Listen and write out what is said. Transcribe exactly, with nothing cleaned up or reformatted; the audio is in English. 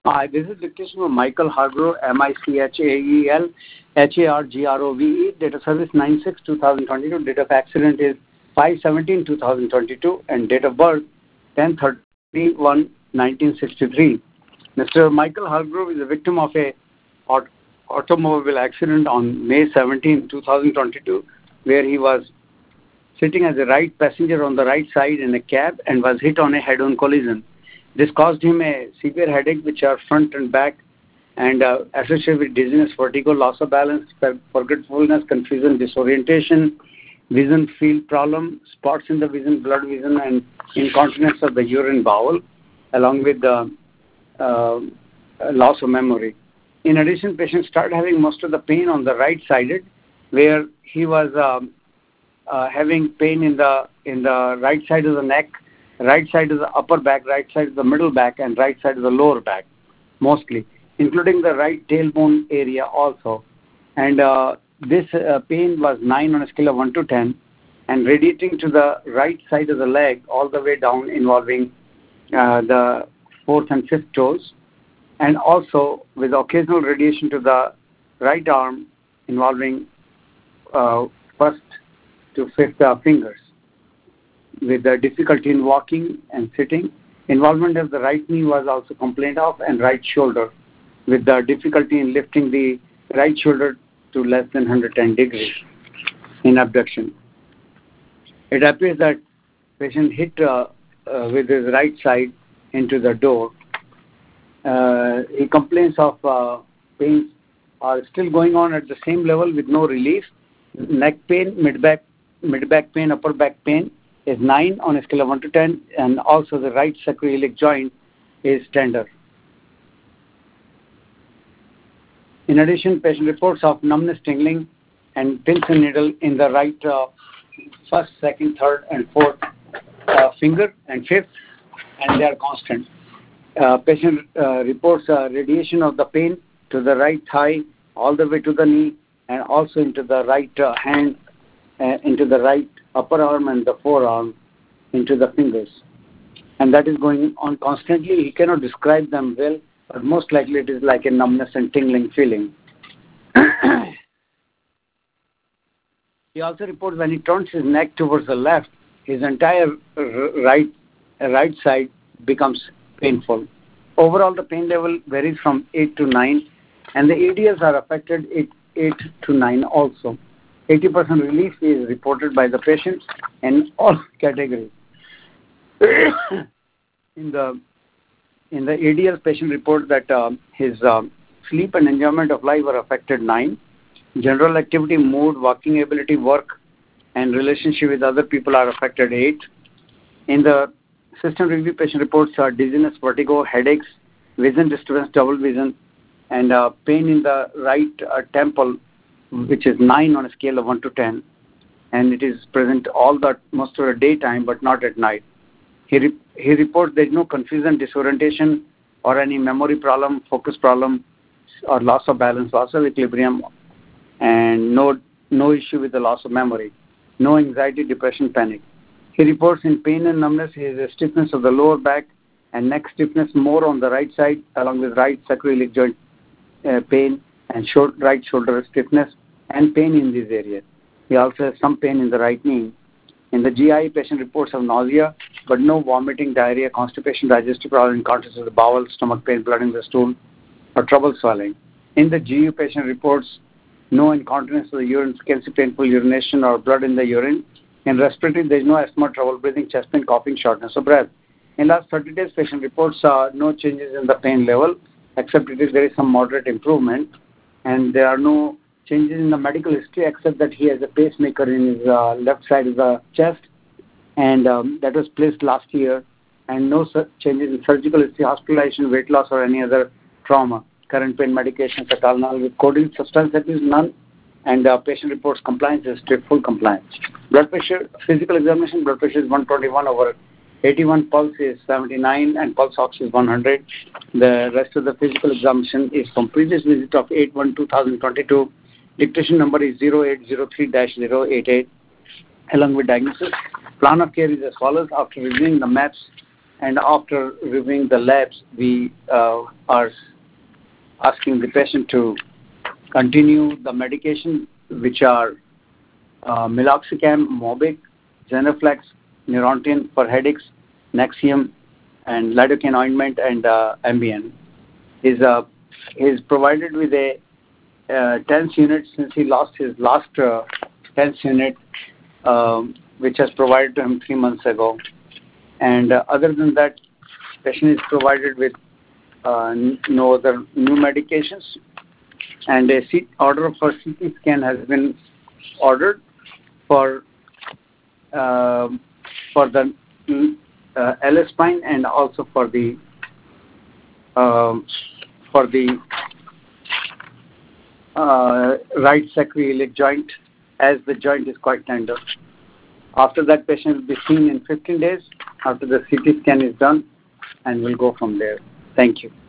Hi, this is dictation from Michael Hargrove, M I C H A E L H A R G R O V E, date of service nine six two thousand twenty-two, date of accident is five seventeen two thousand twenty-two, and date of birth ten thirty-one nineteen sixty-three. Mister Michael Hargrove is a victim of a aut- automobile accident on May seventeenth two thousand twenty-two, where he was sitting as a right passenger on the right side in a cab and was hit on a head-on collision. This caused him a severe headache, which are front and back, and uh, associated with dizziness, vertigo, loss of balance, forgetfulness, confusion, disorientation, vision field problem, spots in the vision, blood vision, and incontinence of the urine bowel, along with the uh, loss of memory. In addition, patient started having most of the pain on the right-sided, where he was um, uh, having pain in the in the right side of the neck, right side of the upper back, right side of the middle back, and right side of the lower back, mostly, including the right tailbone area also. And uh, this uh, pain was nine on a scale of one to ten, and radiating to the right side of the leg all the way down, involving uh, the fourth and fifth toes, and also with occasional radiation to the right arm, involving uh, first to fifth uh, fingers, with the difficulty in walking and sitting. Involvement of the right knee was also complained of, and right shoulder, with the difficulty in lifting the right shoulder to less than one hundred ten degrees in abduction. It appears that patient hit uh, uh, with his right side into the door. Uh, he complains of uh, pains are still going on at the same level with no relief. Neck pain, mid-back, mid-back pain, upper back pain is nine on a scale of one to ten, and also the right sacroiliac joint is tender. In addition, patient reports of numbness, tingling, and pins and needle in the right uh, first, second, third, and fourth uh, finger and fifth, and they are constant. Uh, patient uh, reports uh, radiation of the pain to the right thigh, all the way to the knee, and also into the right uh, hand, uh, into the right upper arm and the forearm, into the fingers. And that is going on constantly. He cannot describe them well, but most likely it is like a numbness and tingling feeling. He also reports when he turns his neck towards the left, his entire r- right, right side becomes painful. Overall, the pain level varies from eight to nine, and the A D Ls are affected eight, eight to nine also. eighty percent relief is reported by the patient in all categories. in the in the A D L, patient report that uh, his uh, sleep and enjoyment of life were affected nine. General activity, mood, walking ability, work, and relationship with other people are affected eight. In the system review, patient reports uh, dizziness, vertigo, headaches, vision disturbance, double vision, and uh, pain in the right uh, temple, which is nine on a scale of one to ten, and it is present all the most of the daytime, but not at night. He re- he reports there is no confusion, disorientation, or any memory problem, focus problem, or loss of balance, loss of equilibrium, and no no issue with the loss of memory, no anxiety, depression, panic. He reports in pain and numbness, his stiffness of the lower back and neck stiffness more on the right side, along with right sacroiliac joint uh, pain and short, right shoulder stiffness and pain in these areas. He also has some pain in the right knee. In the G I, patient reports of nausea, but no vomiting, diarrhea, constipation, digestive problem, incontinence of the bowel, stomach pain, blood in the stool, or trouble swallowing. In the G U, patient reports no incontinence of the urine, scarcely painful urination or blood in the urine. In respiratory, there is no asthma, trouble breathing, chest pain, coughing, shortness of breath. In last thirty days, patient reports uh, no changes in the pain level, except it is there is some moderate improvement, and there are no changes in the medical history, except that he has a pacemaker in his uh, left side of the chest, and um, that was placed last year, and no such changes in surgical history, hospitalization, weight loss, or any other trauma. Current pain medication, Cetalnal with codeine, substance abuse, none, and uh, patient reports compliance is strict, full compliance. Blood pressure, physical examination, blood pressure is one twenty-one over eighty-one, pulse is seventy-nine, and pulse ox is one hundred. The rest of the physical examination is from previous visit of eight one two thousand twenty-two. Dictation number is zero eight zero three dash zero eight eight, along with diagnosis. Plan of care is as follows. After reviewing the maps and after reviewing the labs, we uh, are asking the patient to continue the medication, which are uh, meloxicam, Mobic, Zenaflex, Neurontin for headaches, Nexium, and lidocaine ointment and uh, Ambien. He's, uh, he's provided with a uh, TENS unit since he lost his last uh, TENS unit, um, which was provided to him three months ago. And uh, other than that, patient is provided with uh, no other new medications. And a C- order for C T scan has been ordered for uh, for the uh, L S spine and also for the uh, for the uh, right sacroiliac joint, as the joint is quite tender. After that, patient will be seen in fifteen days after the C T scan is done, and we'll go from there. Thank you.